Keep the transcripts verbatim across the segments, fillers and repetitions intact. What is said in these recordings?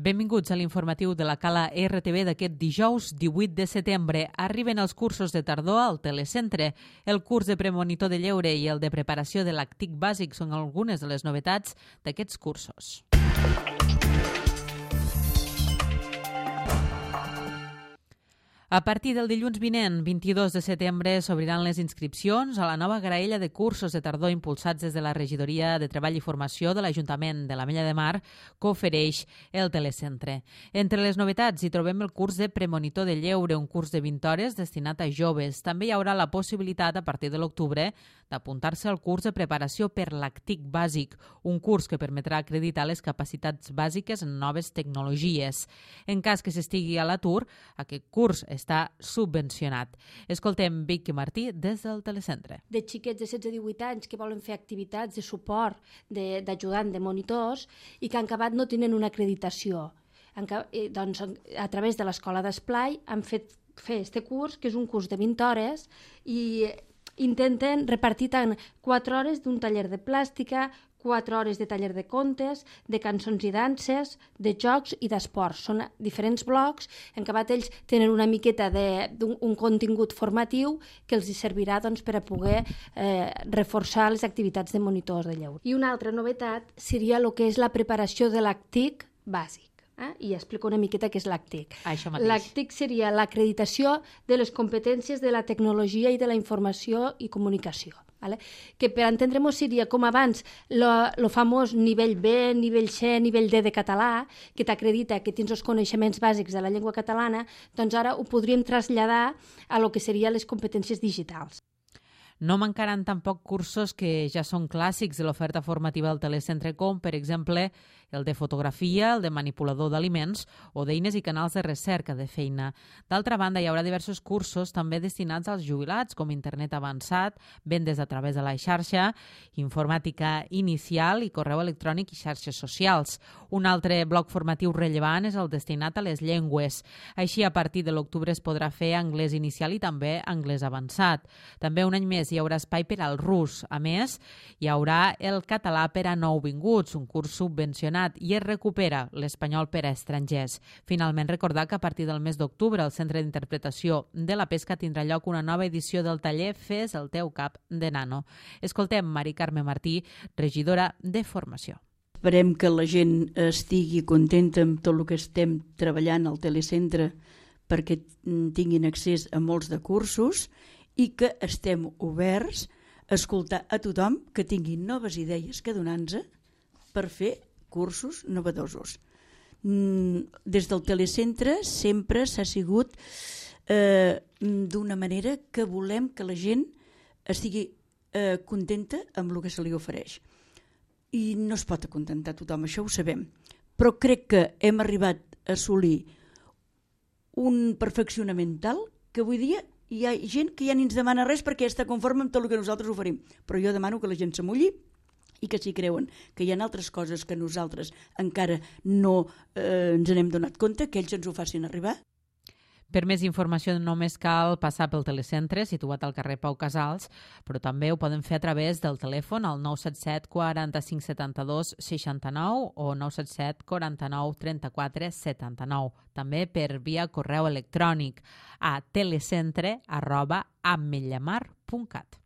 Benvinguts a l'informatiu de la Cala R T V d'aquest dijous divuit de setembre. Arriben els cursos de tardor al Telecentre. El curs de premonitor de lleure i el de preparació de làctic bàsic són algunes de les novetats d'aquests cursos. A partir del dilluns vinent, vint-i-dos de setembre, s'obriran les inscripcions a la nova graella de cursos de tardor impulsats des de la Regidoria de Treball i Formació de l'Ajuntament de l'Ametlla de Mar, que ofereix el Telecentre. Entre les novetats hi trobem el curs de premonitor de lleure, un curs de vint hores destinat a joves. També hi haurà la possibilitat, a partir de l'octubre, d'apuntar-se al curs de preparació per làctic bàsic, un curs que permetrà acreditar les capacitats bàsiques en noves tecnologies. En cas que s'estigui a l'atur, aquest curs està subvencionat. Escoltem Vicky Martí des del Telecentre. De xiquets de setze a divuit anys que volen fer activitats de suport, d'ajudant, de, de monitors, i que en acabat no tenen una acreditació. En, doncs, a través de l'Escola d'Esplai han fet fer este curs, que és un curs de vint hores, i intenten repartir tant quatre hores d'un taller de plàstica, quatre hores de taller de contes, de cançons i danses, de jocs i d'esports. Són diferents blocs en què ells tenen una miqueta d'un contingut formatiu que els servirà doncs, per a poder eh, reforçar les activitats de monitors de lleure. I una altra novetat seria el que és la preparació de làctic bàsic. Eh? I explico una miqueta què és làctic. Làctic seria l'acreditació de les competències de la tecnologia i de la informació i comunicació. Vale? Que per entendre-nos seria com abans el famós nivell B, nivell C, nivell D de català, que t'acredita que tens els coneixements bàsics de la llengua catalana, doncs ara ho podríem traslladar a lo que serien les competències digitals. No mancaran tampoc cursos que ja són clàssics de l'oferta formativa del Telecentre, com, per exemple, el de fotografia, el de manipulador d'aliments o d'eines i canals de recerca de feina. D'altra banda, hi haurà diversos cursos també destinats als jubilats, com internet avançat, vendes a través de la xarxa, informàtica inicial i correu electrònic i xarxes socials. Un altre bloc formatiu rellevant és el destinat a les llengües. Així, a partir de l'octubre es podrà fer anglès inicial i també anglès avançat. També un any més hi haurà espai per al rus. A més, hi haurà el català per a nouvinguts, un curs subvencionat, i es recupera l'espanyol per a estrangers. Finalment, recordar que a partir del mes d'octubre el Centre d'Interpretació de la Pesca tindrà lloc una nova edició del taller Fes el teu cap de nano. Escoltem Mari Carme Martí, regidora de Formació. Esperem que la gent estigui contenta amb tot el que estem treballant al Telecentre perquè tinguin accés a molts de cursos i que estem oberts a escoltar a tothom que tingui noves idees que donar-nos per fer cursos novedosos. Des del Telecentre sempre s'ha sigut eh, d'una manera que volem que la gent estigui eh, contenta amb el que se li ofereix. I no es pot acontentar tothom, això ho sabem. Però crec que hem arribat a assolir un perfeccionament tal que avui dia hi ha gent que ja ni ens demana res perquè està conforme amb tot el que nosaltres oferim. Però jo demano que la gent s'amulli i que si creuen que hi ha altres coses que nosaltres encara no eh, ens n'hem donat compte, que ells ens ho facin arribar. Per més informació només cal passar pel Telecentre, situat al carrer Pau Casals, però també ho poden fer a través del telèfon al nou set set quaranta-cinc setanta-dos seixanta-nou o nou set set quaranta-nou trenta-quatre setanta-nou. També per via correu electrònic a telecentre arroba ametllamar punt cat.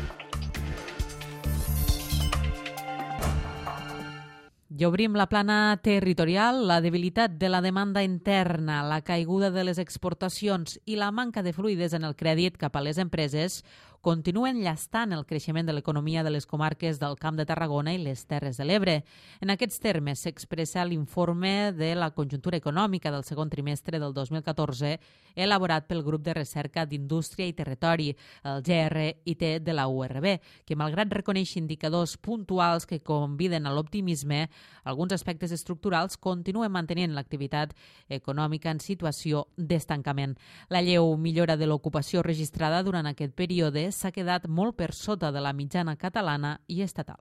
I obrim la plana territorial. La debilitat de la demanda interna, la caiguda de les exportacions i la manca de fluïdesa en el crèdit cap a les empreses continuen llastant el creixement de l'economia de les comarques del Camp de Tarragona i les Terres de l'Ebre. En aquests termes s'expressa l'informe de la conjuntura econòmica del segon trimestre del dos mil catorze elaborat pel Grup de Recerca d'Indústria i Territori, el G R I T de la U R B, que malgrat reconeix indicadors puntuals que conviden a l'optimisme, alguns aspectes estructurals continuen mantenint l'activitat econòmica en situació d'estancament. La lleu millora de l'ocupació registrada durant aquest període s'ha quedat molt per sota de la mitjana catalana i estatal.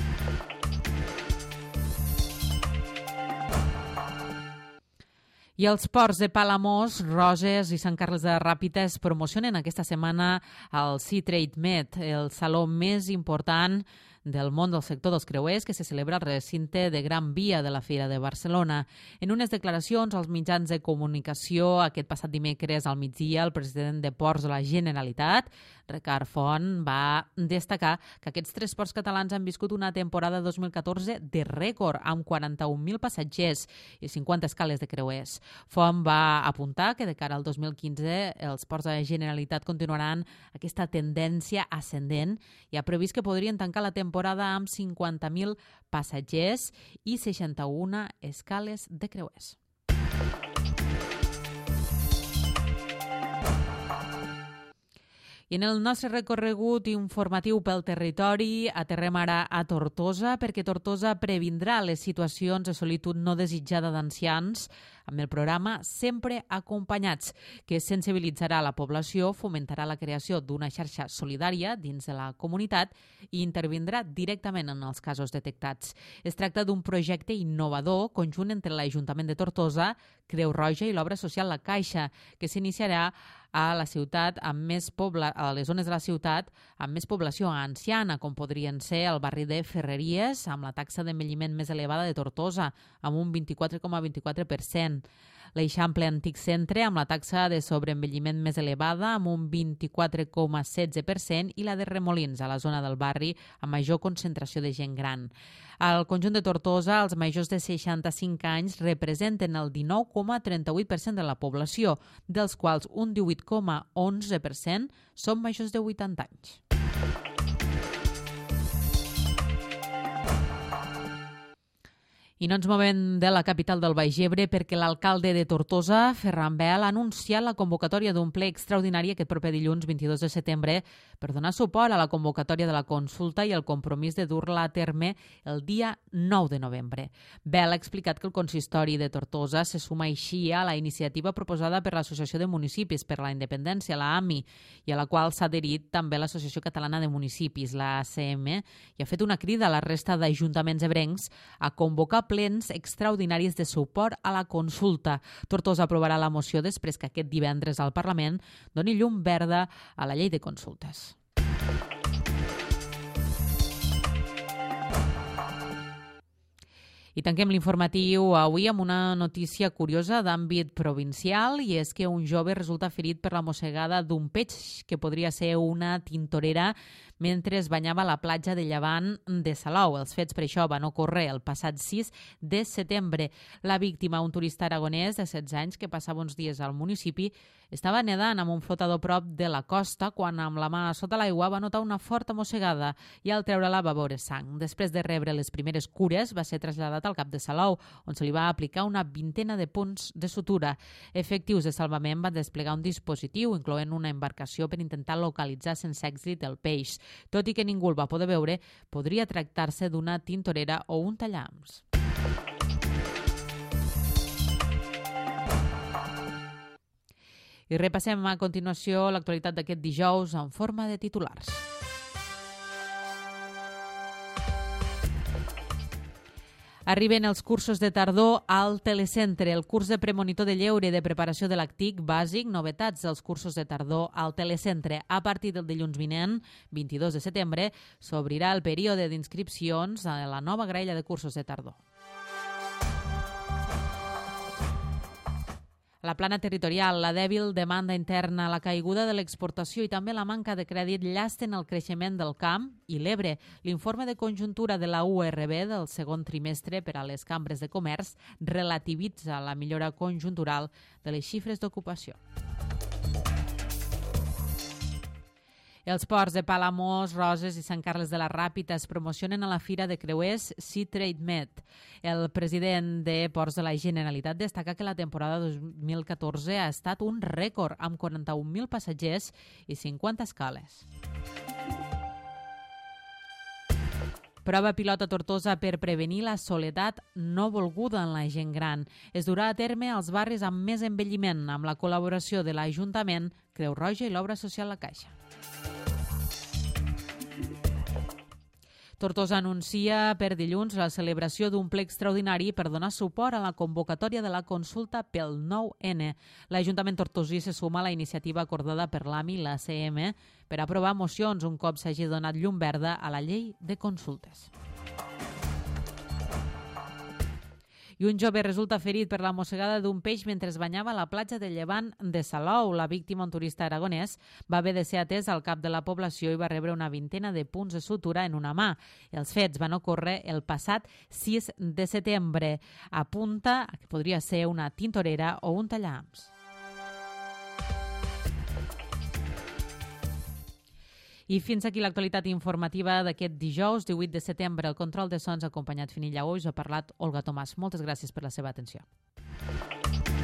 I els ports de Palamós, Roses i Sant Carles de Ràpita es promocionen aquesta setmana al Sea Trade Med, el saló més important del món del sector dels creuers que se celebra al recinte de Gran Via de la Fira de Barcelona. En unes declaracions als mitjans de comunicació aquest passat dimecres al migdia, el president de Ports de la Generalitat, Ricard Font, va destacar que aquests tres ports catalans han viscut una temporada dos mil catorze de rècord, amb quaranta-un mil passatgers i cinquanta escales de creuers. Font va apuntar que de cara al dos mil quinze els ports de la Generalitat continuaran aquesta tendència ascendent i ha previst que podrien tancar la temporada amb cinquanta mil passatgers i seixanta-una escales de creuers. I en el nostre recorregut informatiu pel territori aterrem ara a Tortosa perquè Tortosa previndrà les situacions de solitud no desitjada d'ancians amb el programa Sempre Acompanyats, que sensibilitzarà la població, fomentarà la creació d'una xarxa solidària dins de la comunitat i intervindrà directament en els casos detectats. Es tracta d'un projecte innovador conjunt entre l'Ajuntament de Tortosa, Creu Roja i l'Obra Social La Caixa, que s'iniciarà a la ciutat amb més pobla, a les zones de la ciutat amb més població anciana, com podrien ser el barri de Ferreries, amb la taxa d'envelliment més elevada de Tortosa, amb un vint-i-quatre coma vint-i-quatre per cent. L'Eixample Antic Centre, amb la taxa de sobreenvelliment més elevada, amb un vint-i-quatre coma setze per cent, i la de Remolins, a la zona del barri, amb major concentració de gent gran. Al conjunt de Tortosa, els majors de seixanta-cinc anys representen el dinou coma trenta-vuit per cent de la població, dels quals un divuit coma onze per cent són majors de vuitanta anys. I no ens movem de la capital del Baix Ebre perquè l'alcalde de Tortosa, Ferran Bel, ha anunciat la convocatòria d'un ple extraordinari aquest proper dilluns vint-i-dos de setembre per donar suport a la convocatòria de la consulta i el compromís de dur-la a terme el dia nou de novembre. Bel ha explicat que el consistori de Tortosa se suma així a la iniciativa proposada per l'Associació de Municipis per la Independència, la A M I, i a la qual s'ha adherit també l'Associació Catalana de Municipis, la A C M, i ha fet una crida a la resta d'ajuntaments ebrencs a convocar plens extraordinaris de suport a la consulta. Tortosa aprovarà la moció després que aquest divendres al Parlament doni llum verda a la llei de consultes. I tanquem l'informatiu avui amb una notícia curiosa d'àmbit provincial, i és que un jove resulta ferit per la mossegada d'un peix que podria ser una tintorera mentre es banyava a la platja de Llevant de Salou. Els fets per això van ocórrer el passat sis de setembre. La víctima, un turista aragonès de setze anys que passava uns dies al municipi, estava nedant amb un flotador prop de la costa quan amb la mà sota l'aigua va notar una forta mossegada i al treure-la va veure sang. Després de rebre les primeres cures va ser traslladat al cap de Salou, on se li va aplicar una vintena de punts de sutura. Efectius de salvament van desplegar un dispositiu, incloent una embarcació per intentar localitzar sense èxit el peix. Tot i que ningú el va poder veure, podria tractar-se d'una tintorera o un tallams. I repassem a continuació l'actualitat d'aquest dijous en forma de titulars. Arriben els cursos de tardor al Telecentre. El curs de premonitor de lleure de preparació de lactic bàsic, novetats dels cursos de tardor al Telecentre. A partir del dilluns vinent, vint-i-dos de setembre, s'obrirà el període d'inscripcions a la nova graella de cursos de tardor. La plana territorial, la dèbil demanda interna, la caiguda de l'exportació i també la manca de crèdit llasten el creixement del camp i l'Ebre. L'informe de conjuntura de la U R B del segon trimestre per a les cambres de comerç relativitza la millora conjuntural de les xifres d'ocupació. Els ports de Palamós, Roses i Sant Carles de la Ràpita es promocionen a la Fira de Creuers Sea Trade Med. El president de Ports de la Generalitat destaca que la temporada dos mil catorze ha estat un rècord amb quaranta-un mil passatgers i cinquanta escales. Prova pilot a Tortosa per prevenir la soledat no volguda en la gent gran. Es durà a terme als barris amb més envelliment, amb la col·laboració de l'Ajuntament, Creu Roja i l'Obra Social La Caixa. Tortosa anuncia per dilluns la celebració d'un ple extraordinari per donar suport a la convocatòria de la consulta pel nou ene. L'Ajuntament tortosí se suma a la iniciativa acordada per l'A M I i la C M per aprovar mocions un cop s'hagi donat llum verda a la llei de consultes. I un jove resulta ferit per la mossegada d'un peix mentre es banyava a la platja de Llevant de Salou. La víctima, un turista aragonès, va haver de ser atès al cap de la població i va rebre una vintena de punts de sutura en una mà. Els fets van ocórrer el passat sis de setembre. Apunta que podria ser una tintorera o un tallahams. I fins aquí l'actualitat informativa d'aquest dijous, divuit de setembre. El control de sons ha acompanyat Finilla Oix, ha parlat Olga Tomàs. Moltes gràcies per la seva atenció.